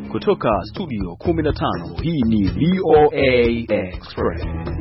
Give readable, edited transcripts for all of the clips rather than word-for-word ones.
Kutoka studio 15 hii ni VOA Express.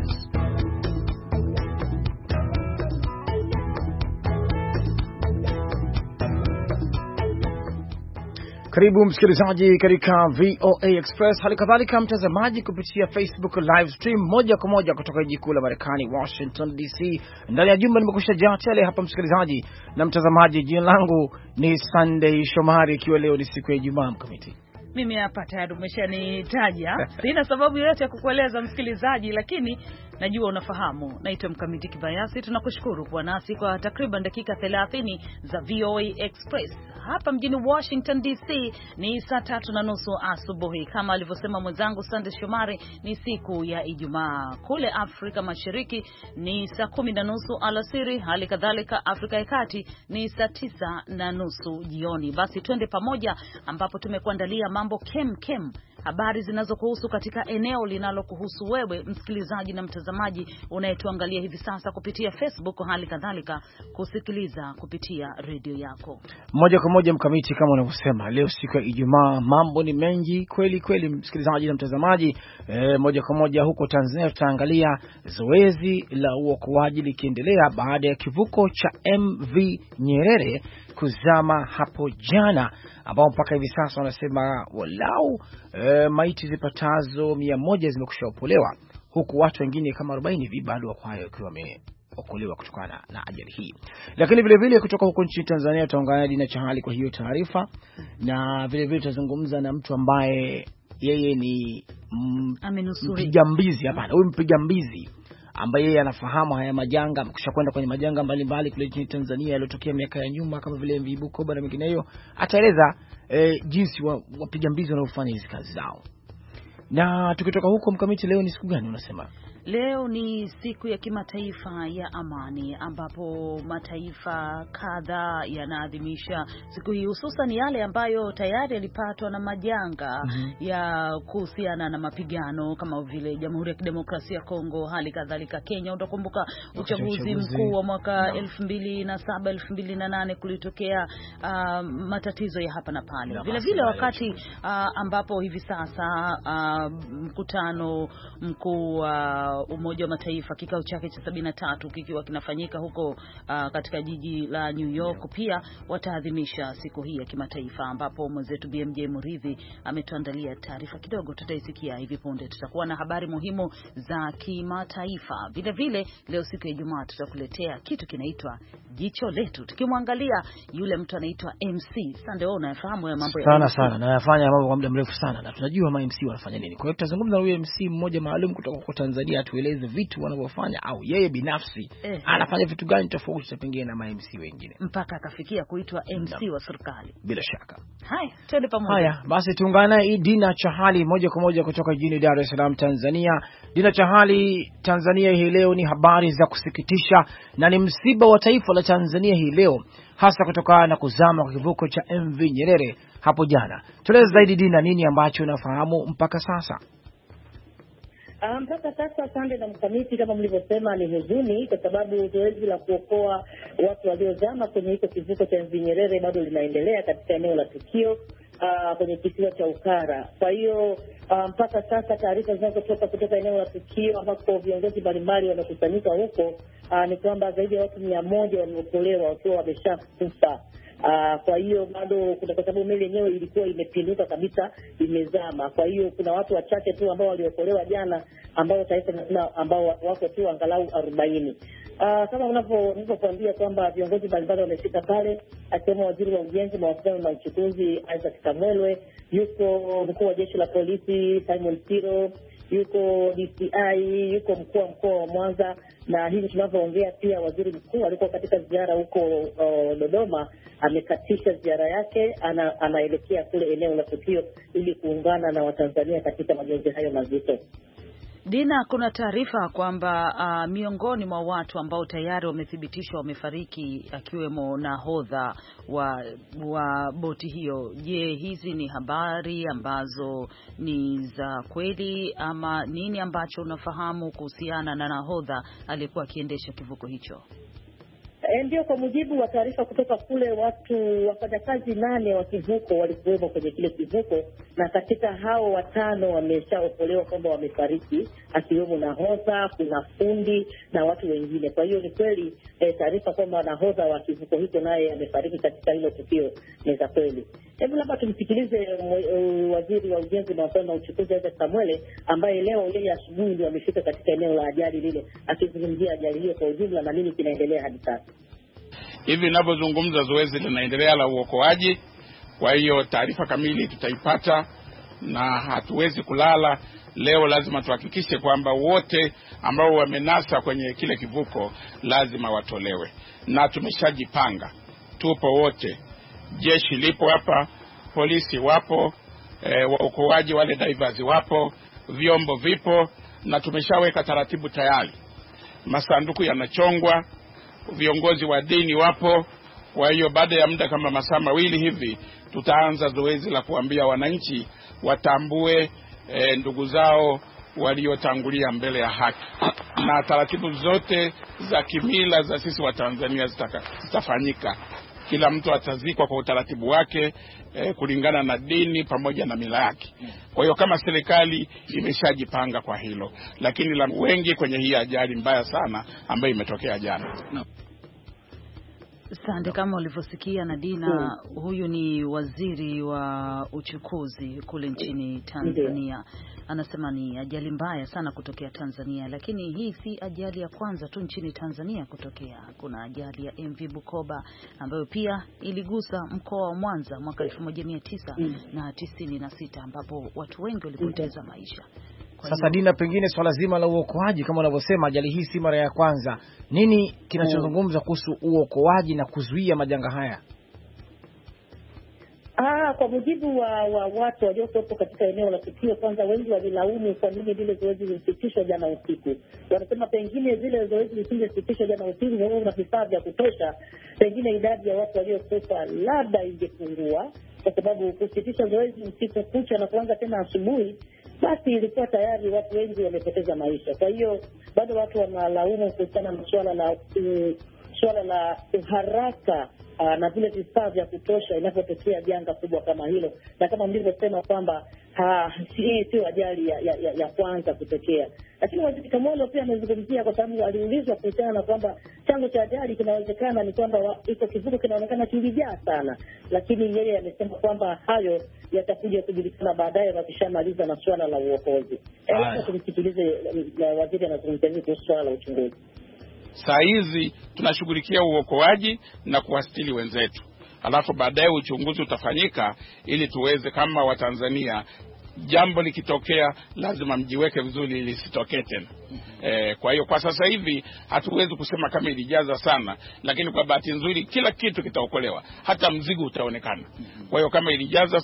Karibu msikilizaji katika VOA Express, hali kadhalika mtazamaji kupitia Facebook live stream moja kwa moja kutoka jiji kuu la Marekani Washington DC. Ndani ya jumba nimekusha jaa tele hapa msikilizaji na mtazamaji. Jina langu ni Sunday Shomari, ikiwa leo ni siku ya Ijumaa. Mkamiti, mimi hapa tayari umeshanitaja. Sina sababu yoyote ya kukueleza msikilizaji, lakini najua unafahamu. Naitwa Mkamiti Kibayasi. Tunakushukuru kwa nasi kwa takriban dakika 30 za VOA Express. Hapa mjini Washington DC ni saa 3:30 asubuhi. Kama alivyosema mwenzangu Sunday Shomari, ni siku ya Ijumaa. Kule Afrika Mashariki ni saa 10:30 alasiri, hali kadhalika Afrika ya Kati ni saa 9:30 jioni. Basi twende pamoja ambapo tumekuandalia mambo kem habari zinazokuhusu katika eneo linalokuhusu wewe msikilizaji na mtazamaji unayetuangalia hivi sasa kupitia Facebook, hali kadhalika kusikiliza kupitia redio yako moja kwa moja. Mkamiti, kama unavyosema, leo siku ya Ijumaa, mambo ni mengi kweli kweli msikilizaji na mtazamaji. Moja kwa moja huko Tanzania tutaangalia zoezi la uokoaji likiendelea baada ya kivuko cha MV Nyerere kuzama hapo jana, ambao mpaka hivi sasa wanasema walau maiti zipatazo 100 zimekushaopolewa, huku watu wengine kama 40 hivi bado wako hayo wakiwa wameokolewa kutokana na ajali hii. Lakini vile vile kutoka huko nchini Tanzania tutaungana na Dina Chahali kwa hiyo taarifa, na vile vile tutazungumza na mtu ambaye yeye ni mpiga mbizi. Hapana, huyu mpiga mbizi ambaye yeye anafahamu haya majanga, amekwisha kwenda kwenye majanga mbalimbali kule nchini Tanzania yaliyotokea miaka ya nyuma kama vile MV Bukoba na mengineyo. Ataeleza jinsi wapiga mbizi wanaofanya hizi kazi zao. Na tukitoka huko, Mkamiti, leo ni siku gani unasema? Leo ni siku ya kimataifa ya amani, ambapo mataifa kadhaa yanaadhimisha siku hii, hususan yale ambayo tayari yalipatwa na majanga ya kuhusiana na mapigano, kama vile Jamhuri ya Kidemokrasia ya Kongo, hali kadhalika Kenya. Utakumbuka uchaguzi mkuu wa mwaka 2007 2008 kulitokea matatizo ya hapa na pale. Vile vile wakati ambapo hivi sasa mkutano mkuu wa Umoja wa Mataifa kikao chake cha 73 kikiwa kinafanyika huko katika jiji la New York, pia wataadhimisha siku hii ya kimataifa, ambapo mwenzetu BMJ Muridhi ametuandalia taarifa kidogo, tutaisikia hivi punde. Tutakuwa na habari muhimu za kimataifa. Vile vile leo siku ya Ijumaa tutakuletea kitu kinaitwa Jicho Letu, tukimwangalia yule mtu anaitwa MC. Sasa ndio unafahamu ya mambo ya sana na yafanya mambo kwa muda mrefu sana, na tunajua MC wanafanya nini. Kwa hiyo tutazungumza na huyo MC mmoja maalum kutoka kwa Tanzania, tueleze vitu wanavyofanya au yeye binafsi anafanya vitu gani tofauti pengine na MC wengine, mpaka akafikia kuitwa MC wa serikali. Bila shaka. Haya, twende pamoja. Haya, basi tuungane na Dina Chahali moja kwa moja kutoka jijini Dar es Salaam, Tanzania. Dina Chahali, Tanzania hii leo ni habari za kusikitisha na ni msiba wa taifa la Tanzania hii leo, hasa kutokana na kuzama kwa kivuko cha MV Nyerere hapo jana. Tueleze zaidi Dina, nini ambacho unafahamu mpaka sasa? Mpaka sasa Sande na Mkamiti, kama mlivyosema, ni huzuni kwa sababu zoezi la kuokoa watu waliozama kwenye hicho kivuko cha MV Nyerere bado linaendelea katika eneo la tukio kwenye kisiwa cha Ukara. Kwa hiyo mpaka sasa taarifa zinazotoka kutoka eneo la tukio ambapo viongozi mbalimbali wamekusanyika huko ni kwamba zaidi ya watu 100 wameokolewa wakiwa wameshakufa. Kwa hiyo bado kuna, kwa sababu meli yenyewe ilikuwa imepinduka kabisa, imezama. Kwa hiyo kuna watu wachache tu ambao waliokolewa jana, ambao taifa ambao wako tu angalau 40. Kama unavyokuambia kwamba viongozi mbalimbali wamefika pale, akiwemo waziri wa ujenzi, mawasiliano na uchukuzi Isaac Kamwelwe, yuko mkuu wa jeshi la polisi Simon Siro, yuko DCI, yuko mkuu wa mkoa wa Mwanza, na hivi tunavyoongea pia waziri mkuu alikuwa katika ziara huko Dodoma, amekatisha ziara yake, anaelekea kule eneo la tukio ili kuungana na Watanzania katika majonzi hayo mazito. Dina, kuna taarifa kwamba miongoni mwa watu ambao tayari wamethibitishwa wamefariki akiwemo nahodha wa boti hiyo. Je, hizi ni habari ambazo ni za kweli ama nini ambacho unafahamu kuhusiana na nahodha aliyekuwa akiendesha kivuko hicho? Ndio, kwa mujibu wa taarifa kutoka kule, wafanyakazi 8 wa kivuko walikuwemo kwenye kile kivuko, na katika hao 5 wameshaokolewa kwamba wamefariki, akiwemo nahodha, kuna fundi na watu wengine. Kwa hiyo ni kweli taarifa kwamba nahodha wa kivuko hicho naye amefariki katika hilo tukio ni za kweli. Hebu labda tumsikilize waziri wa ujenzi na masuala ya uchukuzi Isaac Samuel, ambaye leo yeye asubuhi ndio amefika katika eneo la ajali lile, akizungumzia ajali hiyo kwa ujumla na nini kinaendelea hadi sasa. Hivi ninavyozungumza zoezi linaendelea la uokoaji. Kwa hiyo taarifa kamili tutaipata na hatuwezi kulala. Leo lazima tuhakikishe kwamba wote ambao wamenasa kwenye kile kivuko lazima watolewe. Na tumeshajipanga. Tupo wote. Jeshi lipo hapa, polisi wapo, waokoaji wale divers wapo, vyombo vipo, na tumeshaweka taratibu tayari. Masanduku yanachongwa, viongozi wa dini wapo. Kwa hiyo baada ya muda kama masaa 2 hivi tutaanza zoezi la kuambia wananchi watambue ndugu zao waliotangulia mbele ya haki, na taratibu zote za kimila za sisi wa Tanzania zitafanyika. Kila mtu atazikwa kwa utaratibu wake kulingana na dini pamoja na mila yake. Kwa hiyo kama serikali imeshajipanga kwa hilo, lakini la wengi kwenye hii ajali mbaya sana ambayo imetokea jana. Asante. Kama ulivyosikia Nadina, huyu ni waziri wa uchukuzi kule nchini Tanzania. Anasema ni ajali mbaya sana kutokea Tanzania, lakini hii si ajali ya kwanza tu nchini Tanzania kutokea. Kuna ajali ya MV Bukoba ambayo pia iligusa mkoa wa Mwanza mwaka 1996 ambapo watu wengi walipoteza maisha. Sasa Dina, pengine swala zima la uokoaji kama unavyosema, ajali hii si mara ya kwanza. Nini kinachozungumza kuhusu uokoaji na kuzuia majanga haya? Kwa mujibu wa watu waliokuwepo katika eneo la tukio, kwanza wengi walilaumu kwa nini zile zoezi zilisitishwa jana usiku. Wanasema pengine zile zoezi zisingesitishwa jana usiku na vifaa vya kutosha, pengine idadi ya watu waliokufa labda ingepungua, kwa sababu kusitisha zoezi usiku kucha na kuanza tena asubuhi, basi ilikuwa tayari watu wengi wamepoteza maisha. Kwa hiyo bado watu wanalaumu kuhusiana na swala la uharaka na vile vifaa vya kutosha inapotokea janga kubwa kama hilo. Na kama mlivyosema kwamba hii sio ajali ya kwanza kutokea. Lakini waziri Kamolo pia amezungumzia, kwa sababu aliulizwa kuhusiana na kwamba chanzo cha ajali kinawezekana ni kwamba iko kivuko kinaonekana kilijaa sana, lakini yeye amesema kwamba hayo yatakuja kujulikana baadaye wakishamaliza na swala la uokozi. Tusikilize waziri anazungumzia kuhusu swala la uchunguzi. Saa hizi tunashughulikia uokoaji na kuwastili wenzetu. Alafu baadaye uchunguzi utafanyika ili tuweze kama Watanzania, jambo likitokea lazima mjiweke vizuri ili lisitokee tena. Kwa hiyo kwa sasa hivi hatuwezi kusema kama ilijaza sana, lakini kwa bahati nzuri kila kitu kitaokolewa, hata mzigo utaonekana. Kwa hiyo kama ilijaza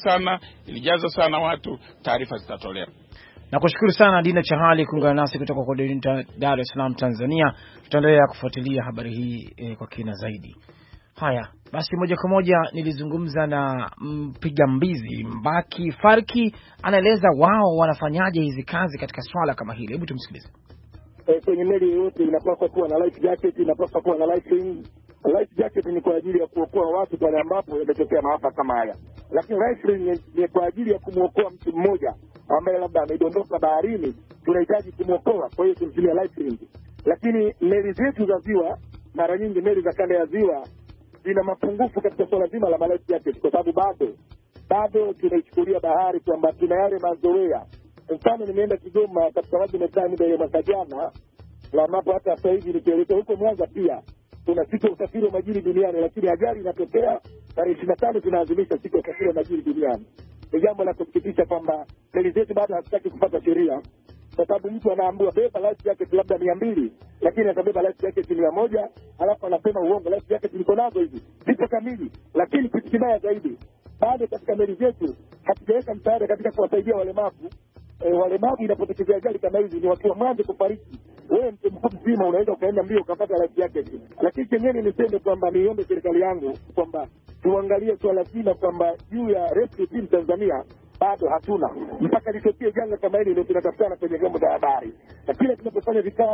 sana watu, taarifa zitatolewa. Na kushukuru sana Dina Chahali kuungana nasi kutoka kwa Dar es Salaam, Tanzania. Tutaendelea kufuatilia habari hii kwa kina zaidi. Haya, basi moja kwa moja nilizungumza na mpiga mbizi Mbaki Farki, anaeleza wao wanafanyaje hizi kazi katika swala kama hili. Hebu tumsikilize. Kwenye meli yote inapaswa kuwa na life jacket, inapaswa kuwa na life ring. Life jacket ni kwa ajili ya kuokoa watu pale ambapo yametokea maafa kama haya, lakini life ring ni kwa ajili ya kumuokoa mtu mmoja ambaye labda amedondoka baharini, tunahitaji kumuokoa, kwa hiyo tunatumia life ring. Lakini meli zetu za ziwa, mara nyingi meli za kanda ya ziwa zina mapungufu katika swala zima la life jacket, kwa sababu bado tunaichukulia bahari kwamba tuna yale mazoea. Mfano, nimeenda Kigoma katika maji metani mbele mwaka jana, la mapo hata sasa hivi nikielekea huko Mwanza pia tuna siku ya usafiri wa majini duniani, lakini ajali inatokea tarehe 25 tunaadhimisha siku ya usafiri wa majini duniani. Ni jambo la kusikitisha kwamba meli zetu bado hazitaki kufuata sheria, kwa sababu mtu anaambiwa beba life jacket labda 200, lakini atabeba life jacket 100, alafu anasema uongo, life jacket niko nazo hizi zipo kamili. Lakini kitu kibaya zaidi, bado katika meli zetu hatujaweka msaada katika kuwasaidia walemavu. Walemavu inapotokezea ajali kama hizi ni watu wa mwanzo kufariki. Wewe mtu mzima unaweza ukaenda mbio ukapata life jacket. Lakini chenyewe niseme kwamba niombe serikali yangu kwamba tuangalie swala zima kwamba juu ya rescue team Tanzania bado hatuna, mpaka litokee janga kama hili ndio tunatafutana kwenye vyombo vya habari. Na kila tunapofanya vikao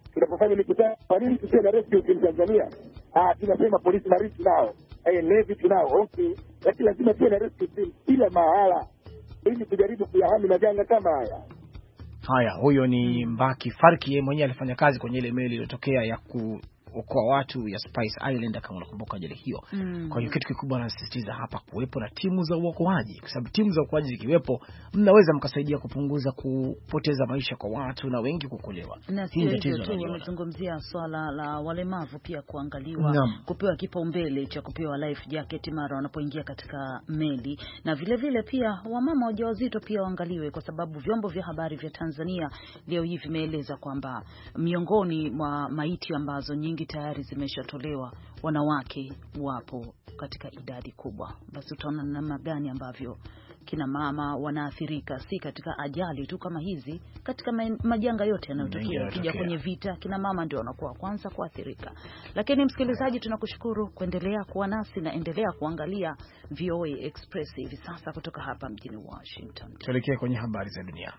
tunapofanya mikutano, kwa nini tusiwe na rescue team Tanzania? Tunasema polisi marine nao, navy tunao, okay, lakini lazima tuwe na rescue team kila mahala ili kujaribu kuyahami majanga kama haya. Haya, huyo ni Mbaki Farki, yeye mwenyewe alifanya kazi kwenye ile meli iliyotokea ya kuokoa watu ya Spice Island, kama unakumbuka ajali hiyo. Kwa hiyo kitu kikubwa anasisitiza hapa kuwepo na timu za uokoaji, kwa sababu timu za uokoaji zikiwepo, mnaweza mkasaidia kupunguza kupoteza maisha kwa watu na wengi kukolewa. Hii ndio tatizo. Tunazungumzia swala la walemavu pia kuangaliwa, kupewa kipaumbele cha kupewa life jacket mara wanapoingia katika meli, na vile vile pia wamama wajawazito pia waangaliwe, kwa sababu vyombo vya habari vya Tanzania leo hivi vimeeleza kwamba miongoni mwa maiti ambazo nyingi tayari zimeshatolewa, wanawake wapo katika idadi kubwa. Basi utaona namna gani ambavyo kina mama wanaathirika, si katika ajali tu kama hizi, katika majanga yote yanayotokea. Ukija kwenye vita, kina mama ndio wanakuwa kwanza kuathirika. Lakini msikilizaji, tunakushukuru kuendelea kuwa nasi na endelea kuangalia VOA Express hivi sasa kutoka hapa mjini Washington. Tuelekee kwenye habari za dunia.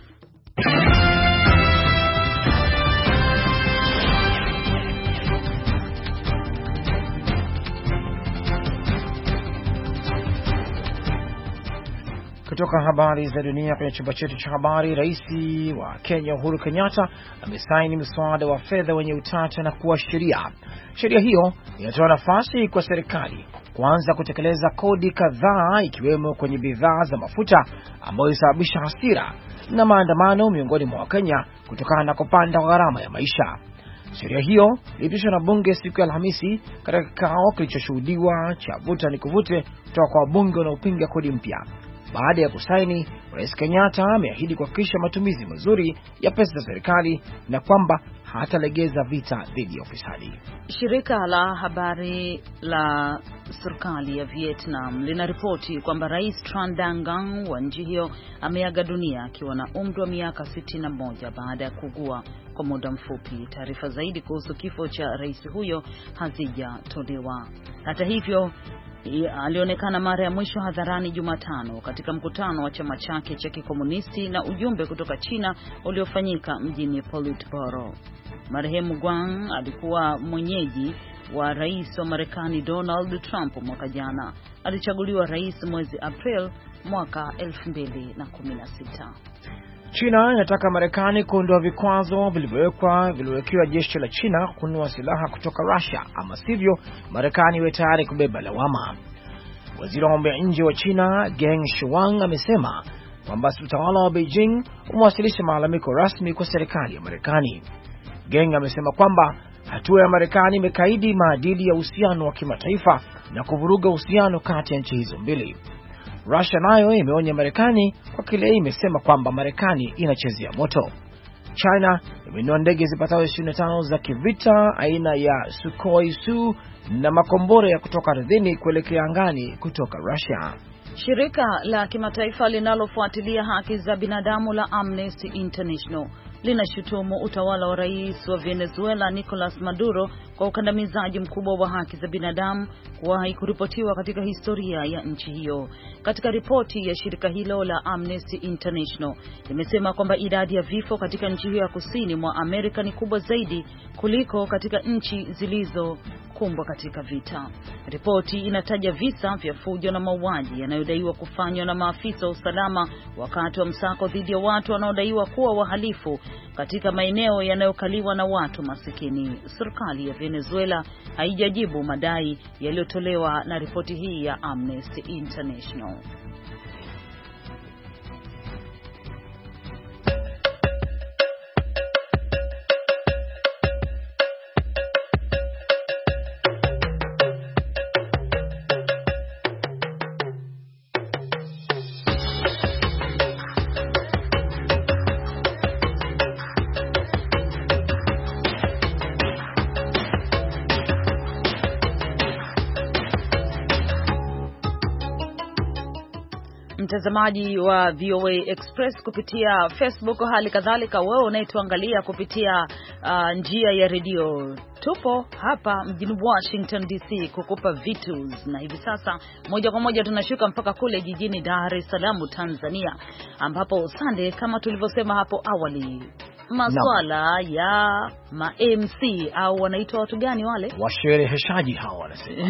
Kutoka habari za dunia kwenye chumba chetu cha habari, Rais wa Kenya Uhuru Kenyatta amesaini mswada wa fedha wenye utata na kuwa sheria. Sheria hiyo inatoa nafasi kwa serikali kuanza kutekeleza kodi kadhaa, ikiwemo kwenye bidhaa za mafuta, ambayo ilisababisha hasira na maandamano miongoni mwa Wakenya kutokana na kupanda kwa gharama ya maisha. Sheria hiyo ilipitishwa na bunge siku ya Alhamisi katika kikao kilichoshuhudiwa cha vuta ni kuvute kutoka kwa wabunge wanaopinga kodi mpya. Baada ya kusaini, Rais Kenyatta ameahidi kuhakikisha matumizi mazuri ya pesa za serikali na kwamba hatalegeza vita dhidi ya ufisadi. Shirika la habari la serikali ya Vietnam linaripoti kwamba Rais Tran Dang Ngang wa nchi hiyo ameaga dunia akiwa na umri wa miaka 61 baada ya kuugua kwa muda mfupi. Taarifa zaidi kuhusu kifo cha rais huyo hazijatolewa. Hata hivyo, alionekana mara ya mwisho hadharani Jumatano katika mkutano wa chama chake cha kikomunisti na ujumbe kutoka China uliofanyika mjini Politburo. Marehemu Guang alikuwa mwenyeji wa rais wa Marekani Donald Trump mwaka jana. Alichaguliwa rais mwezi April mwaka 2016. China inataka Marekani kuondoa vikwazo vilivyowekewa jeshi la China kununua silaha kutoka Russia, ama sivyo Marekani iwe tayari kubeba lawama. Waziri wa mambo ya nje wa China Geng Shuang amesema kwamba utawala wa Beijing umewasilisha malalamiko rasmi kwa serikali ya Marekani. Geng amesema kwamba hatua ya Marekani imekaidi maadili ya uhusiano wa kimataifa na kuvuruga uhusiano kati ya nchi hizo mbili. Russia nayo imeonya Marekani kwa kile imesema kwamba Marekani inachezea moto. China imenunua ndege zipatazo 25 za kivita aina ya Sukhoi Su na makombora ya kutoka ardhini kuelekea angani kutoka Russia. Shirika la kimataifa linalofuatilia haki za binadamu la Amnesty International linashutumu utawala wa rais wa Venezuela Nicolas Maduro kwa ukandamizaji mkubwa wa haki za binadamu kuwahi kuripotiwa katika historia ya nchi hiyo. Katika ripoti ya shirika hilo la Amnesty International limesema kwamba idadi ya vifo katika nchi hiyo ya kusini mwa Amerika ni kubwa zaidi kuliko katika nchi zilizokumbwa katika vita. Ripoti inataja visa vya fujo na mauaji yanayodaiwa kufanywa na maafisa wa usalama wakati wa msako dhidi ya watu wanaodaiwa kuwa wahalifu katika maeneo yanayokaliwa na watu masikini. Serikali ya Venezuela haijajibu madai yaliyotolewa na ripoti hii ya Amnesty International. Mtazamaji wa VOA Express kupitia Facebook, hali kadhalika wewe unayetuangalia kupitia njia ya redio, tupo hapa mjini Washington DC kukupa vitu, na hivi sasa moja kwa moja tunashuka mpaka kule jijini Dar es Salaam Tanzania, ambapo Sunday, kama tulivyosema hapo awali, masuala ya ma-MC au wanaitwa watu gani wale? Washereheshaji hao wanasema.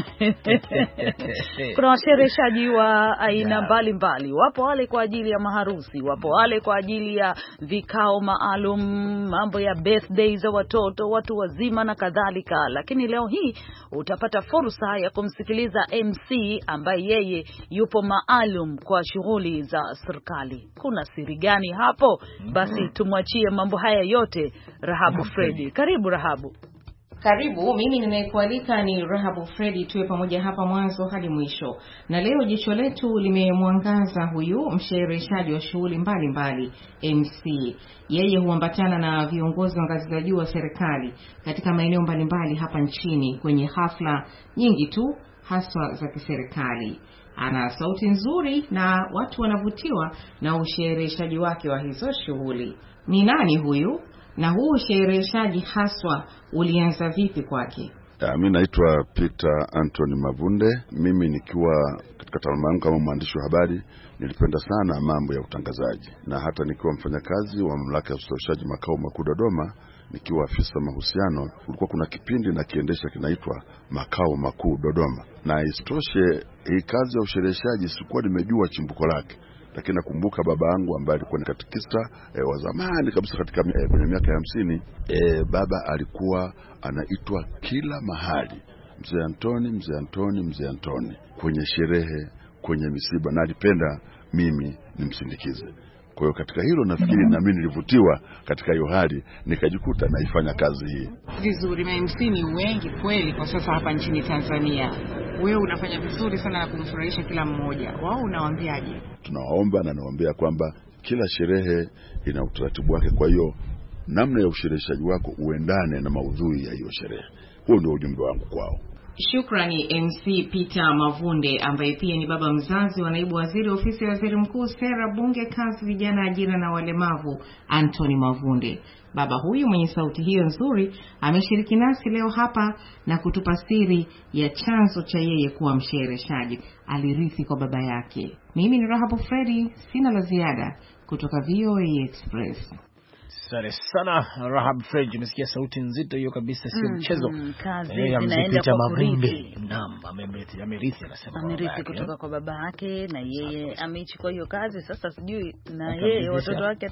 Kuna washereheshaji wa aina mbalimbali. Wapo wale kwa ajili ya maharusi, wapo wale kwa ajili ya vikao maalum, mambo ya birthday za watoto, watu wazima na kadhalika. Lakini leo hii utapata fursa ya kumsikiliza MC ambaye yeye yupo maalum kwa shughuli za serikali. Kuna siri gani hapo? Basi tumwachie mambo haya yote Rahabu Fredi. Karibu Rahabu. Karibu, mimi ninayekualika ni Rahabu Fredi, tuwe pamoja hapa mwanzo hadi mwisho. Na leo jicho letu limemwangaza huyu mshereheshaji wa shughuli mbalimbali, MC. Yeye huambatana na viongozi wa ngazi za juu wa serikali katika maeneo mbalimbali hapa nchini kwenye hafla nyingi tu haswa za kiserikali. Ana sauti nzuri na watu wanavutiwa na ushereheshaji wake wa hizo shughuli. Ni nani huyu? Na huu ushereheshaji haswa ulianza vipi kwake? Mimi naitwa Peter Anthony Mavunde. Mimi nikiwa katika taaluma yangu kama mwandishi wa habari, nilipenda sana mambo ya utangazaji. Na hata nikiwa mfanyakazi wa mamlaka ya ushereheshaji makao makuu Dodoma, nikiwa afisa mahusiano, kulikuwa kuna kipindi na kiendesha kinaitwa makao makuu Dodoma. Na isitoshe, hii kazi ya ushereheshaji sikuwa nimejua chimbuko lake. Lakini nakumbuka baba yangu ambaye alikuwa ni katekista wa zamani kabisa katika kwenye miaka ya 50. Baba alikuwa anaitwa kila mahali, Mzee Antoni, Mzee Antoni, Mzee Antoni, kwenye sherehe, kwenye misiba, na alipenda mimi nimsindikize. Kwa hiyo katika hilo nafikiri na mimi nilivutiwa katika hiyo hali, nikajikuta naifanya kazi hii vizuri. MC ni wengi kweli kwa sasa hapa nchini Tanzania. Wewe unafanya vizuri sana na kumfurahisha kila mmoja. Wao unawaambiaje? Tunawaomba na nawaambia kwamba kila sherehe ina utaratibu wake, kwa hiyo namna ya ushereheshaji wako uendane na maudhui ya hiyo sherehe. Huo ndio ujumbe wangu kwao. Shukrani MC Peter Mavunde, ambaye pia ni baba mzazi wa naibu waziri ofisi ya waziri mkuu, sera, bunge, kazi, vijana, ajira na walemavu, Anthony Mavunde. Baba huyu mwenye sauti hiyo nzuri ameshiriki nasi leo hapa na kutupa siri ya chanzo cha yeye kuwa mshereheshaji. Alirithi kwa baba yake. Mimi ni Rahabu Fredi, sina la ziada kutoka VOA Express. Sare sana Rahab Fred, umesikia sauti nzito hiyo kabisa, sio mchezo. Kazi inaenda kwa kurithi. Naam, amerithi anasema. Amerithi kutoka kwa baba yake na yeye ameichukua hiyo kazi. Sasa sijui na yeye watoto wake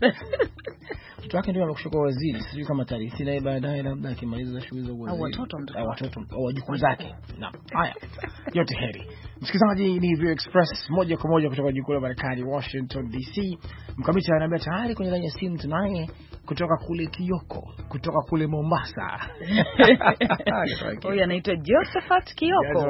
mtoto wake ndio amekushukua waziri, sijui kama tarithi na baadaye labda akimaliza shughuli za waziri au watoto au wajukuu zake. Naam. Haya. Yote heri. Msikilizaji, ni VOA Express moja kwa moja kutoka jikuu la Marekani, Washington DC. Mkamiti anaambia tayari kwenye line ya simu tunaye kutoka kule Kioko, kutoka kule Mombasa. Huyu anaitwa Josephat Kioko.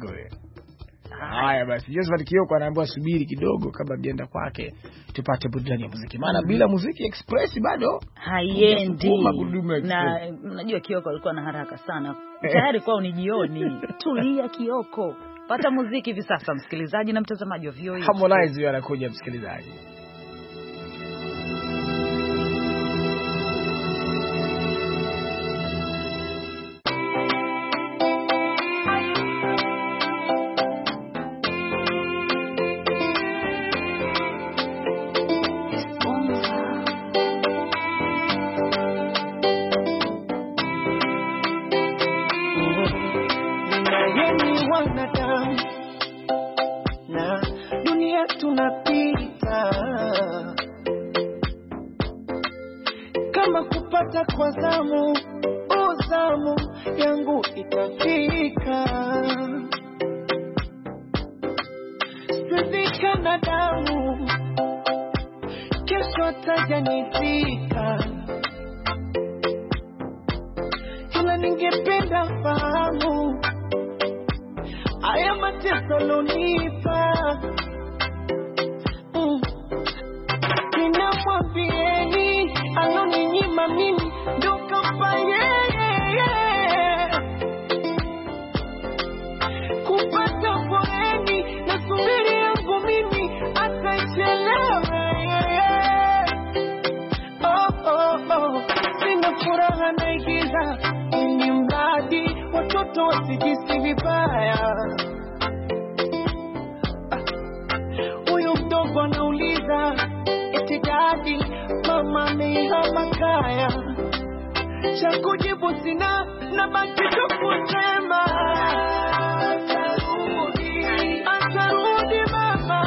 Haya basi, Josephat Kioko anaambiwa subiri kidogo kabla bienda kwake tupate burudani ya muziki. Maana bila muziki Express bado haiendi. Na unajua Kioko alikuwa na haraka sana. Tayari kwao ni jioni. Tulia Kioko. Pata muziki hivi sasa, msikilizaji na mtazamaji wa VOA. Harmonize anakuja, msikilizaji. Kama kupata kwa zamu, zamu yangu itafika. Sidhika na damu, kesho tajanifika. Ila ningependa fahamu haya mateso lonipa. Ninamwambieni aloninyima mimi ndo kapa yeye. Kupata foreni na subiri yangu mimi atachelewe. Sina furaha naigiza ili mradi watoto wasijisi vibaya. Huyu mdogo anauliza eti daddy, mama amehama kaya. Cha kujibu sina, nabaki tu kusema atarudi mama,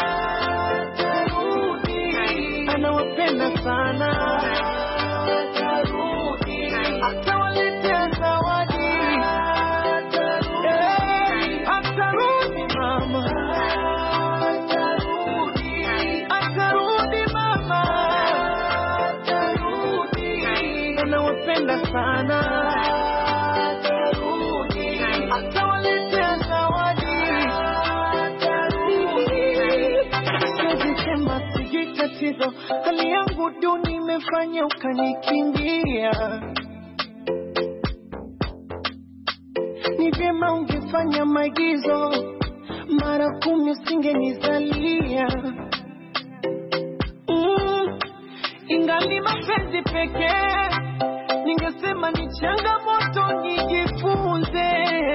atarudi, anawapenda sana, atarudi, atawaletea zawadi, atarudi mama, atarudi mama, atarudi, anawapenda sana, atarudi, atawaletea zawadi, atarudi. Siwezi sema sijui tatizo, hali yangu duni imefanya ukanikimbia. Ni vyema ungefanya maigizo, mara 10 usingenizalia. Ingali mapenzi pekee, ningesema ni changamoto nijifunze.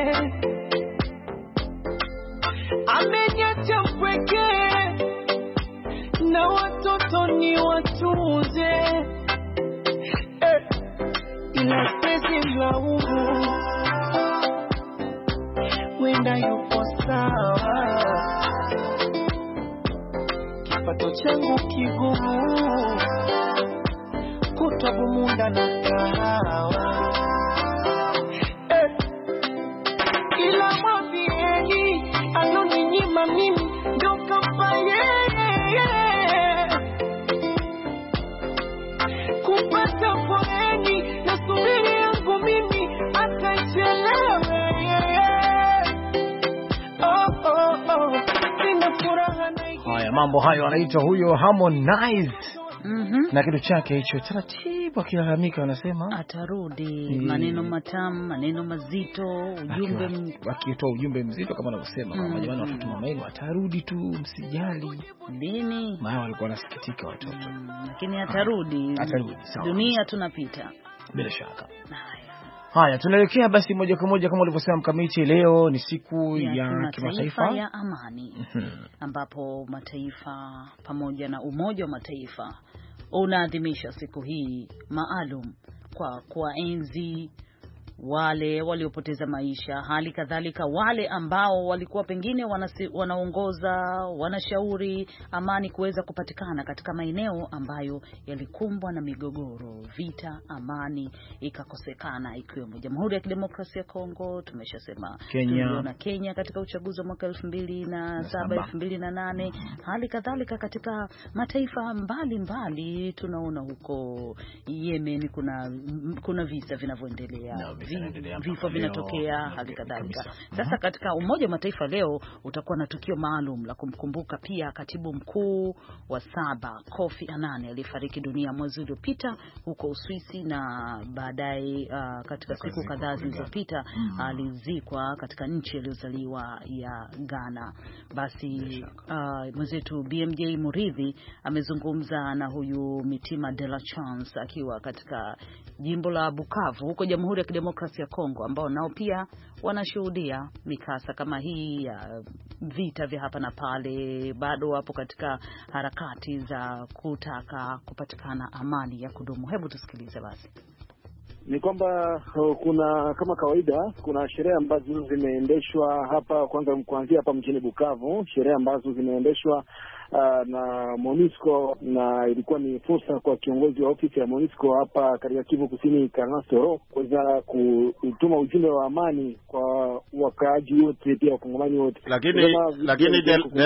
Ameniacha mpweke na watoto ni watunze, ila siwezi mlaumu, wenda yupo sawa. Kipato changu kigumu, kutabumunda na kahawa, ila mwambieni aloninyima mimi ndo kampa yeye. Kupata foreni na subiri yangu mimi atachelewe. Sina furaha na haya mambo hayo, anaitwa huyo Harmonize. Na kitu chake hicho taratibu akilalamika, wanasema atarudi. Maneno matamu, maneno mazito, ujumbe wakitoa ujumbe mzito kama wanavyosema mama, jamani watoto mamaeni atarudi tu, msijali. Nini? Maana walikuwa wanasikitika watoto. Lakini atarudi. Atarudi. Dunia tunapita. Bila shaka. Haya, tunaelekea basi moja kwa moja kama ulivyosema Mkamiti, leo ni siku ya kimataifa ya amani, ambapo mataifa pamoja na Umoja wa Mataifa unaadhimisha siku hii maalum kwa kuwaenzi wale waliopoteza maisha, hali kadhalika wale ambao walikuwa pengine wanaongoza, wanashauri amani kuweza kupatikana katika maeneo ambayo yalikumbwa na migogoro, vita, amani ikakosekana, ikiwemo Jamhuri ya Kidemokrasia ya Kongo. Tumeshasema tuliona Kenya katika uchaguzi wa mwaka 2007, 2008, hali kadhalika katika mataifa mbalimbali tunaona huko Yemen kuna visa vinavyoendelea, vifo vinatokea, hali kadhalika. Sasa katika Umoja wa Mataifa leo utakuwa na tukio maalum la kumkumbuka pia katibu mkuu wa 7 Kofi Annan aliyefariki dunia mwezi uliopita huko Uswisi, na baadaye katika siku kadhaa zilizopita alizikwa katika nchi aliyozaliwa ya Ghana. Basi mwenzetu BMJ Muridhi amezungumza na huyu Mitima de la Chance akiwa katika jimbo la Bukavu huko Jamhuri ya Kidemokrasia ya Kongo, ambao nao pia wanashuhudia mikasa kama hii ya vita vya hapa na pale. Bado wapo katika harakati za kutaka kupatikana amani ya kudumu. Hebu tusikilize basi. Ni kwamba kuna kama kawaida kuna sherehe ambazo zimeendeshwa hapa, kwanza kuanzia hapa mjini Bukavu, sherehe ambazo zimeendeshwa na MONUSCO, na ilikuwa ni fursa kwa kiongozi wa ofisi ya MONUSCO hapa katika Kivu Kusini, Karnasoro, kuweza kutuma ujumbe wa amani kwa wakaaji wote, pia wakongomani wote. Lakini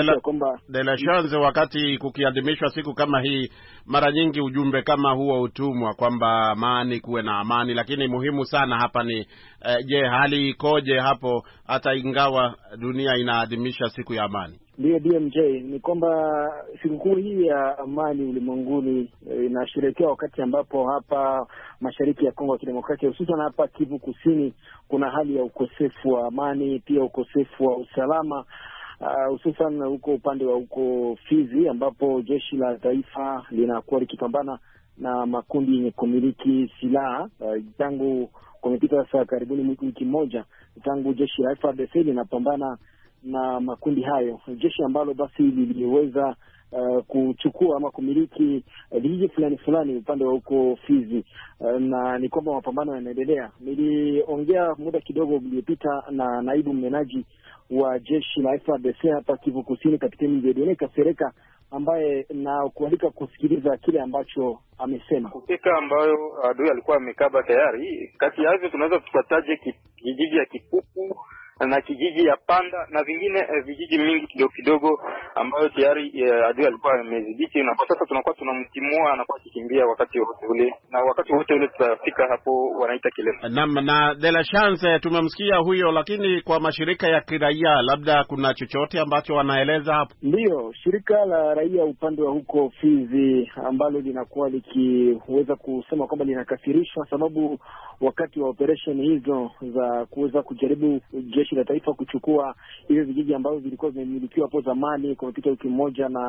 de la chance, wakati kukiadhimishwa siku kama hii, mara nyingi ujumbe kama huo utumwa kwamba amani, kuwe na amani, lakini muhimu sana hapa ni je, hali ikoje hapo hata ingawa dunia inaadhimisha siku ya amani? Ndio BMJ, ni kwamba sikukuu hii ya amani ulimwenguni inasherehekea wakati ambapo hapa mashariki ya Kongo ya Kidemokrasia, hususan hapa Kivu Kusini, kuna hali ya ukosefu wa amani, pia ukosefu wa usalama, hususan huko upande wa huko Fizi, ambapo jeshi la taifa linakuwa likipambana na makundi yenye kumiliki silaha tangu kumepita sasa karibuni wiki moja tangu jeshi la FARDC linapambana na makundi hayo, jeshi ambalo basi liliweza kuchukua ama kumiliki vijiji fulani upande wa huko Fizi, na ni kwamba mapambano yanaendelea. Niliongea muda kidogo uliopita na naibu mnenaji wa jeshi la FARDC hapa Kivu Kusini, Kapteni Dieudonne Kasereka, ambaye na kualika kusikiliza kile ambacho amesema. Kupeka ambayo adui alikuwa amekaba tayari, kati ya hivyo tunaweza tukataje kijiji ya Kipupu na kijiji ya Panda na vingine vijiji mingi kidogo ambayo tayari adui alikuwa amezidiki, na kwa sasa tunakuwa tunamtimua anakuwa kikimbia wakati wote ule, na wakati wote ule tutafika hapo wanaita Kilemba. Na de la chance tumemsikia huyo, lakini kwa mashirika ya kiraia labda kuna chochote ambacho wanaeleza hapo? Ndiyo, shirika la raia upande wa huko Fizi ambalo linakuwa likiweza kusema kwamba linakasirishwa sababu wakati wa operation hizo za kuweza kujaribu jeshi la taifa kuchukua hizo vijiji ambavyo vilikuwa vimemilikiwa hapo zamani kwa kupita wiki moja na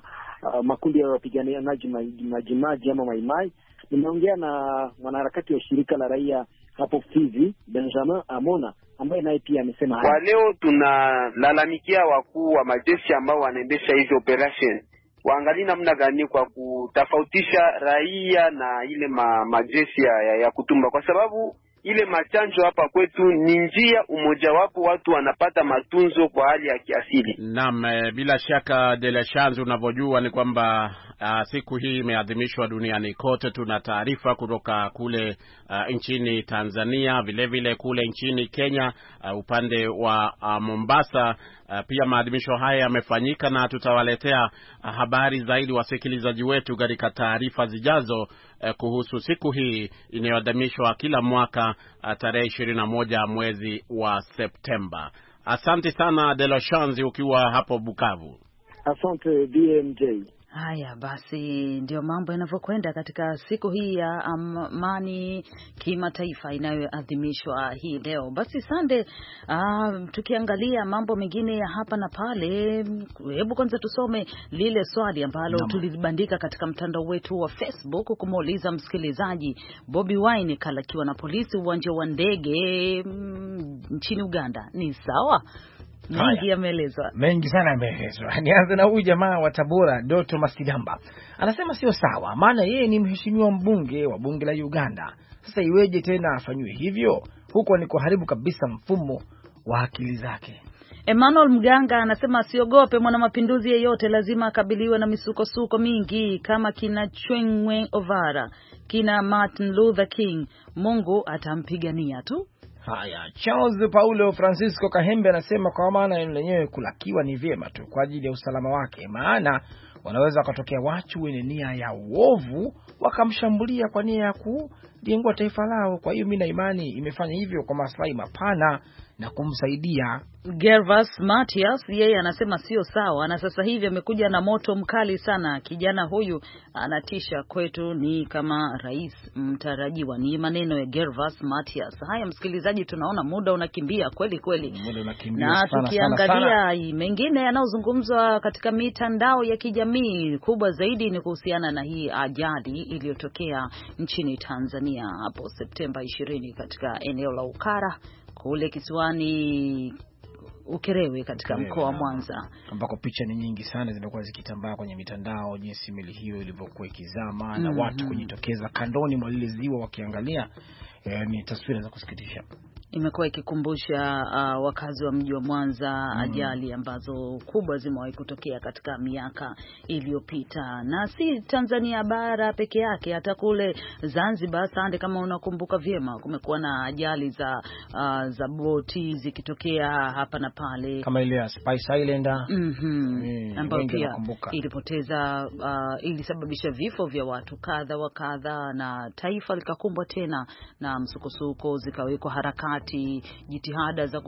makundi ya wapiganaji majimaji ama maimai. Nimeongea na mwanaharakati wa shirika la raia hapo Fizi, Benjamin Amona, ambaye naye pia amesema kwa leo tunalalamikia wakuu wa majeshi ambao wanaendesha hizo operation waangalie namna gani kwa kutofautisha raia na ile majeshi ya kutumba, kwa sababu ile machanjo hapa kwetu ni njia umoja wapo watu wanapata matunzo kwa hali ya kiasili. Naam, bila shaka de la chance, unavyojua ni kwamba siku hii imeadhimishwa duniani kote. Tuna taarifa kutoka kule nchini Tanzania, vile kule nchini Kenya, upande wa Mombasa. Pia maadhimisho haya yamefanyika na tutawaletea habari zaidi wasikilizaji wetu katika taarifa zijazo kuhusu siku hii inayoadhimishwa kila mwaka tarehe 21 mwezi wa Septemba. Asante sana de la chance ukiwa hapo Bukavu. Asante BMJ. Haya basi, ndio mambo yanavyokwenda katika siku hii ya amani kimataifa inayoadhimishwa hii leo. Basi Sande, tukiangalia mambo mengine ya hapa na pale, hebu kwanza tusome lile swali ambalo tulibandika katika mtandao wetu wa Facebook kumuuliza msikilizaji. Bobi Wine kalakiwa na polisi uwanja wa ndege nchini Uganda, ni sawa? Mengi yameelezwa. Mengi sana yameelezwa. Nianze na huyu jamaa wa Tabora, Doto Masidamba. Anasema sio sawa, maana yeye ni mheshimiwa mbunge wa bunge la Uganda. Sasa iweje tena afanywe hivyo? Huko ni kuharibu kabisa mfumo wa akili zake. Emmanuel Mganga anasema siogope mwana mapinduzi yeyote, lazima akabiliwe na misukosuko mingi kama kina Chwengwe Ovara, kina Martin Luther King. Mungu atampigania tu. Haya, Charles Paulo Francisco Kahembe anasema kwa maana lenyewe kulakiwa ni vyema tu kwa ajili ya usalama wake, maana wanaweza wakatokea watu wenye nia ya uovu wakamshambulia kwa nia ya kuliengua taifa lao. Kwa hiyo mimi na imani imefanya hivyo kwa maslahi mapana na kumsaidia. Gervas Matias yeye anasema sio sawa, na sasa hivi amekuja na moto mkali sana. Kijana huyu anatisha, kwetu ni kama rais mtarajiwa. Ni maneno ya Gervas Matias. Haya msikilizaji, tunaona muda unakimbia kweli kweli, na tukiangalia mengine yanayozungumzwa katika mitandao ya kijamii, kubwa zaidi ni kuhusiana na hii ajali iliyotokea nchini Tanzania hapo Septemba 20 katika eneo la Ukara kule kisiwani Ukerewe katika mkoa wa Mwanza, ambako picha ni nyingi sana zimekuwa zikitambaa kwenye mitandao jinsi meli hiyo ilivyokuwa ikizama na watu kujitokeza kandoni mwa lile ziwa wakiangalia. Ni taswira za kusikitisha. Imekuwa ikikumbusha wakazi wa mji wa Mwanza ajali ambazo kubwa zimewahi kutokea katika miaka iliyopita, na si Tanzania bara peke yake, hata kule Zanzibar. Sande, kama unakumbuka vyema, kumekuwa na ajali za boti zikitokea hapa na pale, kama ile ya Spice Islander ambayo pia ilipoteza ilisababisha vifo vya watu kadha wa kadha, na taifa likakumbwa tena na msukosuko, zikawekwa harakati, jitihada za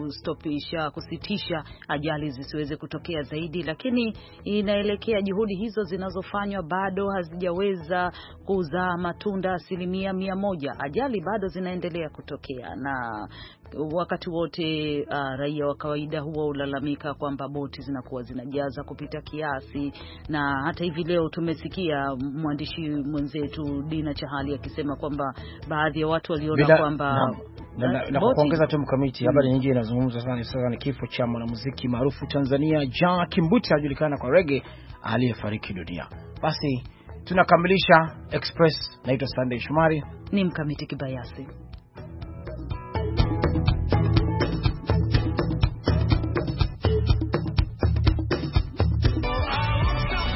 kusitisha ajali zisiweze kutokea zaidi, lakini inaelekea juhudi hizo zinazofanywa bado hazijaweza kuzaa matunda 100%. Ajali bado zinaendelea kutokea, na wakati wote raia wa kawaida huwa ulalamika kwamba boti zinakuwa zinajaza kupita kiasi, na hata hivi leo tumesikia mwandishi mwenzetu Dina Chahali akisema kwamba baadhi ya watu waliona kwamba Na kuongeza tu mkamiti, habari nyingine inazungumzwa sana sasa ni kifo cha mwanamuziki maarufu Tanzania Ja Kimbuta, ajulikana kwa reggae, aliyefariki dunia. Basi tunakamilisha Express. Naitwa Sunday Shumari, ni mkamiti Kibayasi.